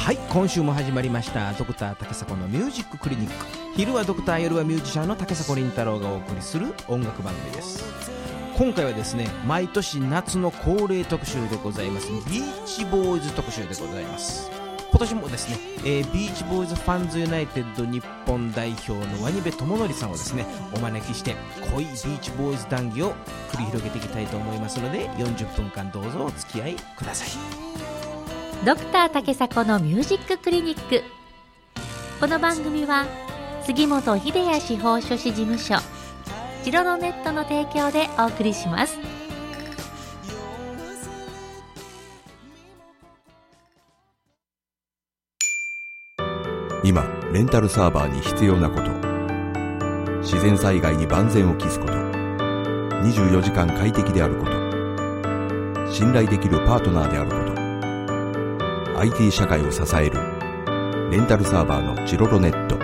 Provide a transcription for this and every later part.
はい、今週も始まりましたドクター竹迫のミュージッククリニック。昼はドクター、夜はミュージシャンの竹迫倫太郎がお送りする音楽番組です。今回はですね、毎年夏の恒例特集でございますビーチボーイズ特集でございます。今年もですね、ビーチボーイズファンズユナイテッド日本代表の渡辺智則さんをですねお招きして濃いビーチボーイズ談義を繰り広げていきたいと思いますので、40分間どうぞお付き合いください。 ドクター竹迫のミュージッククリニック。この番組は杉本秀哉司法書士事務所ジロロネットの提供でお送りします。 今レンタルサーバーに必要なこと、自然災害に万全を期すこと、24時間快適であること、信頼できるパートナーであること、IT 社会を支えるレンタルサーバーのジロロネット。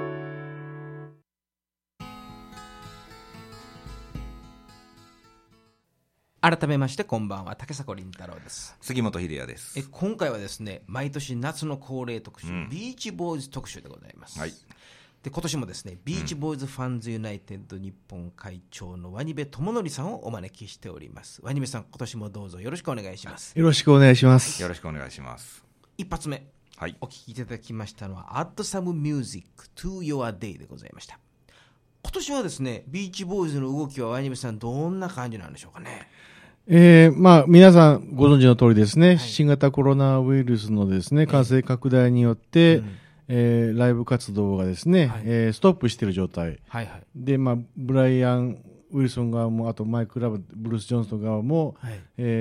改めましてこんばんは、竹迫倫太郎です。 杉本秀哉です。 今回はですね、毎年夏の恒例特集、ビーチボーイズ特集でございます。 はい。 で今年もですね、ビーチボーイズファンズユナイテッド日本会長の渡辺智則さんをお招きしております。渡辺さん、今年もどうぞよろしくお願いします。 よろしくお願いします。 よろしくお願いします。 一発目、 はい、 お聞きいただきましたのは Add Some Music to Your Day でございました。今年はですね、ビーチボーイズの動きは渡辺さんどんな感じなんでしょうかね。 皆さんご存知の通りですね、はい、新型コロナウイルスのですね、感染拡大によって、ライブ活動がですね、はい、ストップしている状態、はいはい、で、ブライアン・ウィルソン側も、あとマイク・ラブ、ブルース・ジョンソン側も、はい、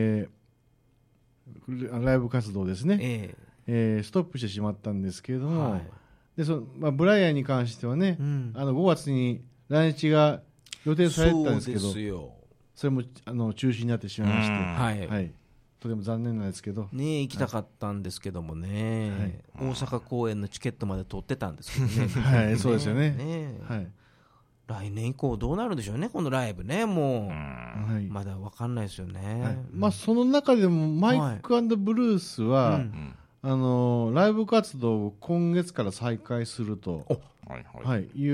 ライブ活動ですね、ストップしてしまったんですけれども、はい、でブライアンに関してはね、5月に来日が予定されてたんですけど、そうですよ、それも中止になってしまいまして、はいはい、とても残念なんですけどね、行きたかったんですけどもね、はい、大阪公演のチケットまで取ってたんですけどねはい、そうですよね、はい、 来年以降どうなるんでしょうね、このライブね、もう、はい、まだ分かんないですよね、 はい、その中でもマイク&ブルースは、ライブ活動を今月から再開するという、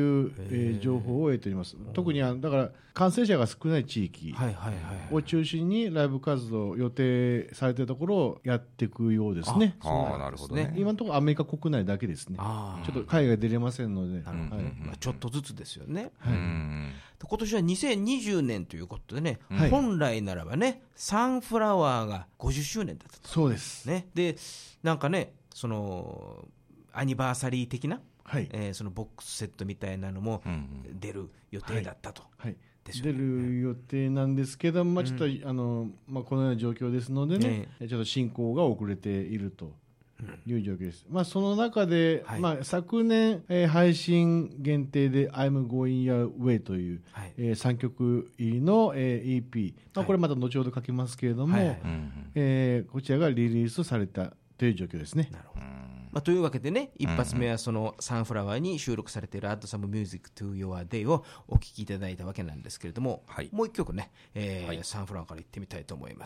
情報を得ております。特にだから感染者が少ない地域を中心にライブ活動予定されているところをやっていくようですね。 なるほどね。 今のところアメリカ国内だけですね。ちょっと海外出れませんので、 ちょっとずつですよね。今年は2020年ということでね、本来ならばね、サンフラワーが50周年だったと。 そうですね。でなんかね、そのアニバーサリー的な、そのボックスセットみたいなのも出る予定だったと、 出る予定なんですけど、ちょっとこのような状況ですのでね、ちょっと進行が遅れているという状況です。その中で、昨年、配信限定で I'm Going Your Way という、3曲入りの、EP、これまた後ほど書きますけれども、こちらがリリースされたという状況ですね。 なるほど。というわけでね、一発目はそのサンフラワーに収録されている Add Some Music to Your Day をお聴きいただいたわけなんですけれども、もう一曲ね、サンフラワーから行ってみたいと思います。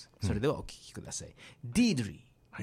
それではお聴きください。ディードリー。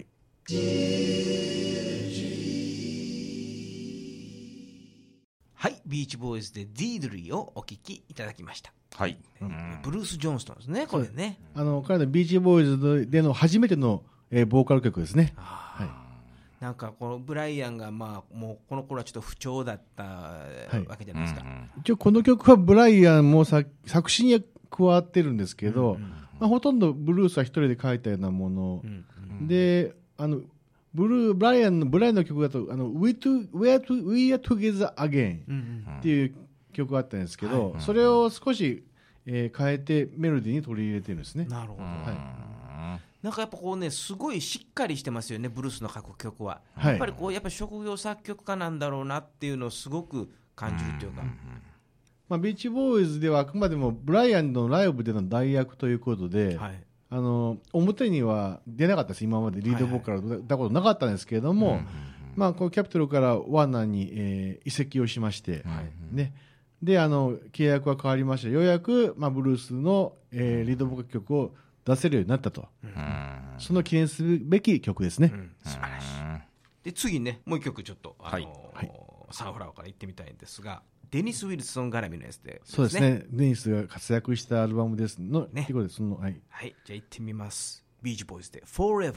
はい、ビーチボーイズでディードリーをお聴きいただきました。はい、ブルース・ジョンストンですね、これね。 彼のビーチボーイズでの初めてのボーカル曲ですね。 なんかこのブライアンがもうこの頃はちょっと不調だったわけじゃないですか。 一応この曲はブライアンも作詞に加わってるんですけど、ほとんどブルースは一人で書いたようなもの、でブライアンの曲だとWe Are Together Again っていう曲があったんですけど、それを少し、変えてメロディーに取り入れてるんですね。 なるほど、なんかやっぱこうね、すごいしっかりしてますよね、ブルースの書く曲は。やっぱりやっぱ職業作曲家なんだろうなっていうのをすごく感じるというか、 ビーチボーイズではあくまでもブライアンのライブでの代役ということで、表には出なかったです。今までリードボーカルを出たことなかったんですけれども、このキャピトルからワーナーに、移籍をしまして、で契約は変わりまして、ようやく、ブルースの、リードボーカル曲を出せるようになったと、その記念すべき曲ですね。 素晴らしい。 で次ねもう一曲ちょっと、サンフラワーから行ってみたいんですが、デニス・ウィルソン絡みのやつで、 そうですね、デニスが活躍したアルバムですの、 ね、 ということでその、はい、 はい、じゃあ行ってみます。ビーチボーイズで Forever。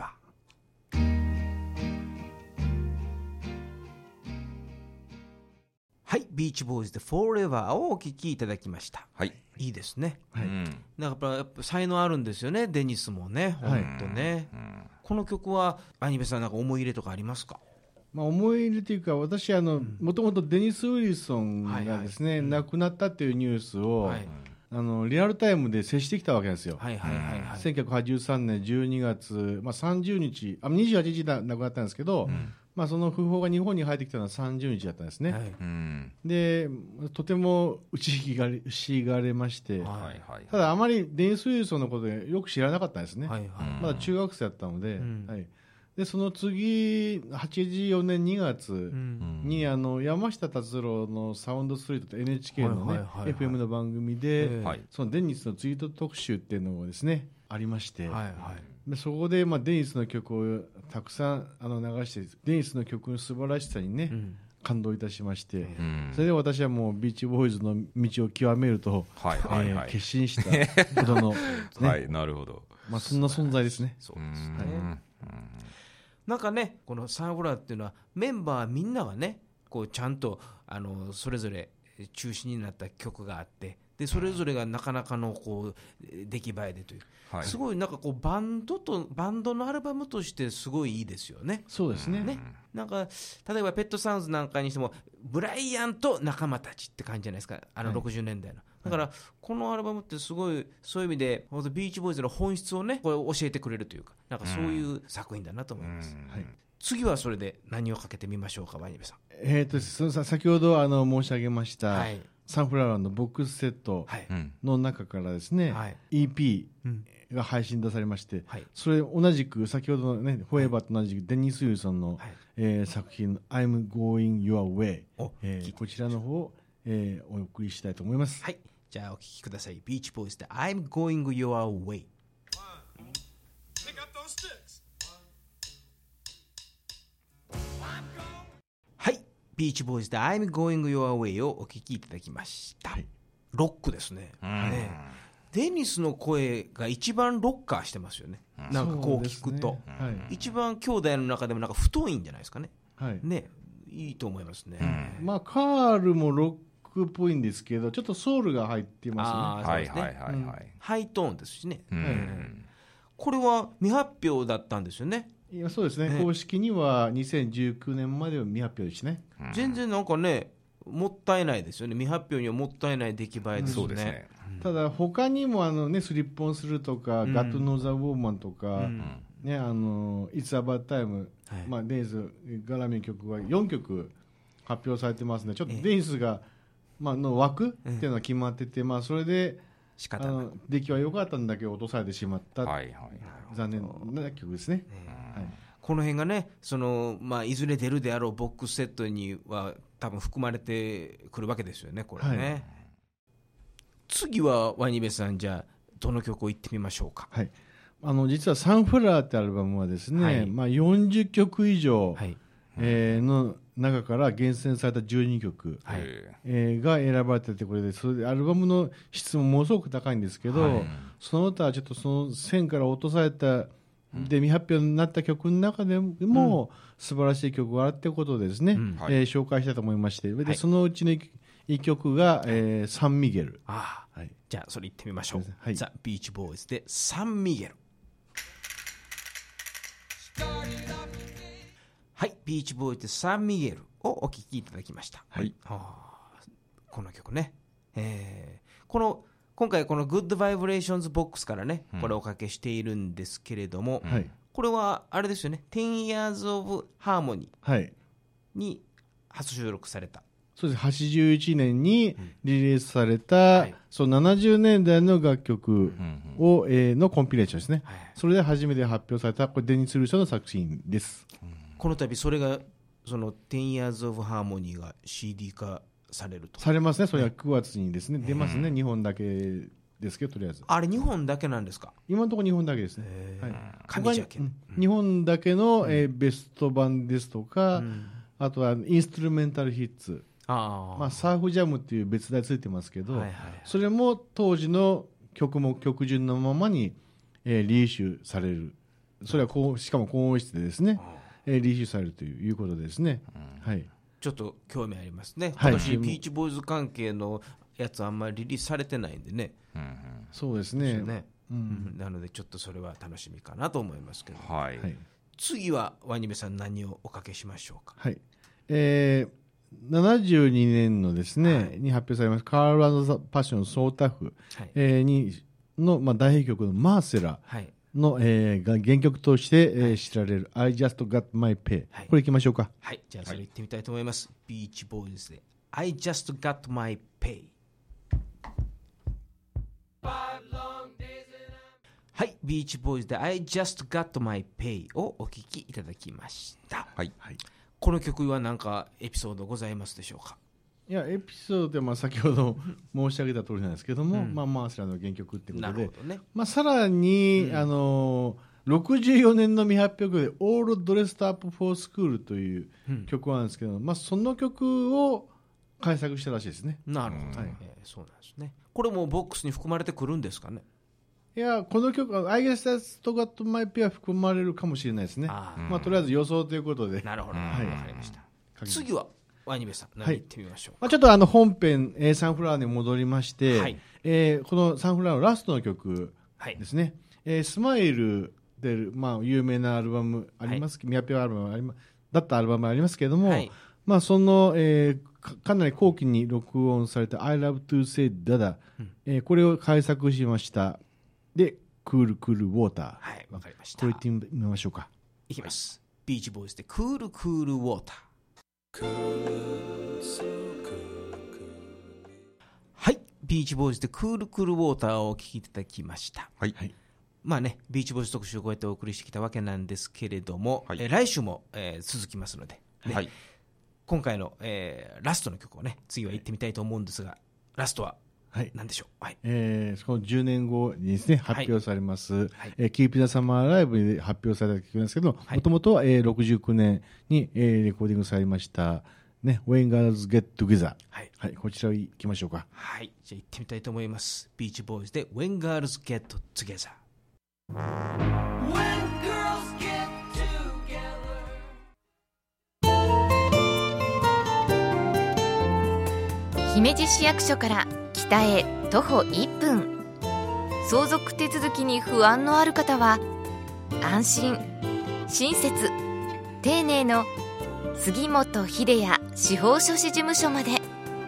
はい、ビーチボーイズで Forever をお聴きいただきました。 はい、 いいですね。 はい、 やっぱ才能あるんですよね、デニスもね、本当ね。この曲はアニメさんなんか思い入れとかありますか？ 思い入れというか、私もともとデニス・ウィルソンがですね、亡くなったというニュースを、リアルタイムで接してきたわけですよ。1983年12月、30日28日亡くなったんですけど、その訃報が日本に入ってきたのは30日だったんですね。でとても打ちひしがれまして、ただあまりデニス・ウィルソンのことでよく知らなかったんですね。まだ中学生だったので、でその次84年2月に、山下達郎のサウンドストリートと NHK のね FM の番組で、そのデニスのツイート特集っていうのがですねありまして、でそこでデニスの曲をたくさん流して、デニスの曲の素晴らしさにね、感動いたしまして、それで私はもうビーチボーイズの道を極めると決心したほどの、 なるほど、 そんな存在ですね。 そうですね。なんかね、このサンフラワーっていうのはメンバーみんながねこうちゃんとそれぞれ中心になった曲があって、でそれぞれがなかなかのこう出来栄えでという、すごいなんかこうバンドのアルバムとしてすごいいいですよね。 そうですね。 なんか例えばペットサウンズなんかにしてもブライアンと仲間たちって感じじゃないですか、60年代の。だからこのアルバムってすごいそういう意味でビーチボーイズの本質をねこれ教えてくれるというか、なんかそういう作品だなと思います。次はそれで何をかけてみましょうか、ワニベさん。 先ほど申し上げました、サンフラワーのボックスセットの中からですね、EP が配信出されまして、それ同じく先ほどのねフォーエバーと同じくデニス・ウィルソンの作品 I'm Going Your Way、こちらの方をお送りしたいと思います。 はい、じゃあお聴きください。ビーチボーイズで I'm Going Your Way。はい、ビーチボーイズで I'm Going Your Way をお聴きいただきました。ロックですね。デニスの声が一番ロッカーしてますよね。なんかこう聞くと、一番兄弟の中でもなんか太いんじゃないですかね。ね、いいと思いますね。 カールもロックっぽいんですけど、ちょっとソウルが入ってますね。 ハイトーンですしね。これは未発表だったんですよね。 いや、そうですね、公式には2019年までは未発表ですね。 全然なんかねもったいないですよね。未発表にはもったいない出来栄えですね。 ただ他にもスリップオンするとか、ガットノーザーウォーマンとか、It's About Time、デニス絡みの曲は4曲発表されてますね。ちょっとデニスが、の枠っていうのは決まってて、それで出来は良かったんだけど落とされてしまった、残念な曲ですね。 この辺がねいずれ出るであろうボックスセットには多分含まれてくるわけですよね、これね。次はワニベさん、じゃあどの曲を言ってみましょうか。 実はサンフラワーってアルバムはですね、40曲以上、の中から厳選された12曲、が選ばれてて、これでそれでアルバムの質もものすごく高いんですけど、その他ちょっとその線から落とされたで未発表になった曲の中でも、素晴らしい曲があるってことでですね、紹介したいと思いまして、でそのうちの1曲が、サンミゲル。 じゃあそれ言ってみましょう。ザ・ビーチボーイズでサンミゲル。はい、ビーチボーイズでサンミゲルをお聴きいただきました。この曲ね、今回このグッドバイブレーションズボックスからね、これをおかけしているんですけれども、これはあれですよね、10 Years of Harmony に初収録された。 そうです。81年にリリースされた、その70年代の楽曲を、のコンピレーションですね。それで初めて発表されたこれデニス・ウィルソンの作品です。 この度それがその10 Years of Harmony が CD 化されると。 されますね。それは9月にですね、出ますね。日本だけですけど、とりあえずあれ日本だけなんですか？ 今のところ日本だけですね。はい、 上茶家、 日本だけの、ベスト版ですとか、あとはインストゥルメンタルヒッツ、まあ、サーフジャムっていう別題ついてますけど、はいはいはい、それも当時の曲目曲順のままに、リイシュされる。それはしかも高音質でですね、リイシュされるということですね。はい、ちょっと興味ありますね。今年ビーチボーイズ関係のやつあんまりリリースされてないんでね。 そうですね。 なのでちょっとそれは楽しみかなと思いますけど、 はい、 次はワニベさん何をおかけしましょうか？ はい、72年のですね、はい、に発表されましたカール&ザ・パッションソータフ、の、まあ、代表曲のマーセラの、が原曲として、知られる I Just Got My Pay、これいきましょうか。 はい、じゃあそれいってみたいと思います。ビーチボーイズで I Just Got My Pay。はい、ビーチボーイズで I Just Got My Pay をお聴きいただきました。はい、この曲は何かエピソードございますでしょうか？ いや、エピソードでは先ほど申し上げた通りなんですけども、まあ、マーセラの原曲ってことで、まあ、さらに、64年の未発表曲で All Dressed Up for School という曲なんですけど、まあ、その曲を改作したらしいですね。 なるほど、そうなんですね。これもボックスに含まれてくるんですかね？ いや、この曲、I Guess That's Got My Pay は含まれるかもしれないですね。まあ、とりあえず予想ということで。 なるほど、わかりました。次はワニベさん、何言ってみましょうか？ ちょっと本編、サンフラワーに戻りまして、このサンフラワーのラストの曲ですね、スマイルで、まあ、有名なアルバムあります、未発表アルバムだったアルバムありますけれども、まあ、その、かなり後期に録音された I Love to Say Dada、これを改作しました。で、クールクールウォーター。はい、わかりました。これ言ってみましょうか。 いきます。ビーチボーイズでクールクールウォーター。はい、ビーチボーイズでクールクールウォーターをお聴きいただきました。はい。まあね、ビーチボーイズ特集をこうやってお送りしてきたわけなんですけれども、来週も、続きますので、ね、今回の、ラストの曲をね、次は行ってみたいと思うんですが、ラストは何でしょう？ その10年後にですね、発表されます、Keep the Summer Alive で発表された曲なんですけど、もともとは69年にレコーディングされました、ね、When Girls Get Together、こちら行きましょうか。 はい、じゃあ行ってみたいと思います。ビーチボーイズで When Girls Get Together。When girls get together。姫路市役所から北へ徒歩1分。相続手続きに不安のある方は安心、親切、丁寧の杉本秀也司法書士事務所まで。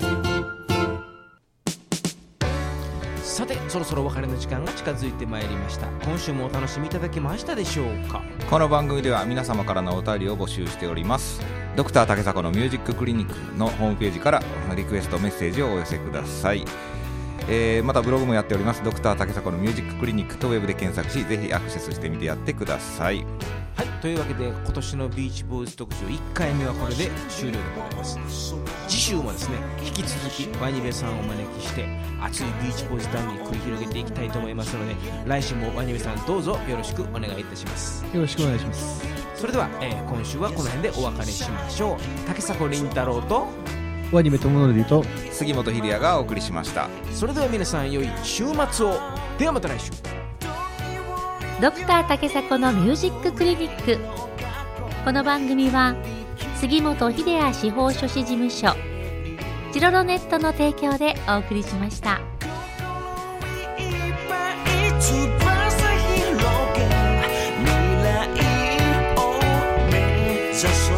さて、そろそろお別れの時間が近づいてまいりました。今週もお楽しみいただけましたでしょうか？ この番組では皆様からのお便りを募集しております。ドクター竹迫のミュージッククリニックのホームページからリクエストメッセージをお寄せください。またブログもやっております。ドクター竹迫のミュージッククリニックとウェブで検索し、ぜひアクセスしてみてやってください。 はい、というわけで今年のビーチボーイズ特集1回目はこれで終了でございます。次週もですね、引き続きワニベさんをお招きして熱いビーチボーイズ談義繰り広げていきたいと思いますので、来週もワニベさんどうぞよろしくお願いいたします。 よろしくお願いします。 それでは、今週はこの辺でお別れしましょう。竹迫凛太郎とワニベ友則と杉本秀也がお送りしました。 それでは皆さん良い週末を。ではまた来週。 ドクター竹迫のミュージッククリニック。この番組は杉本秀也司法書士事務所、チロロネットの提供でお送りしました。翼広げ未来を目指す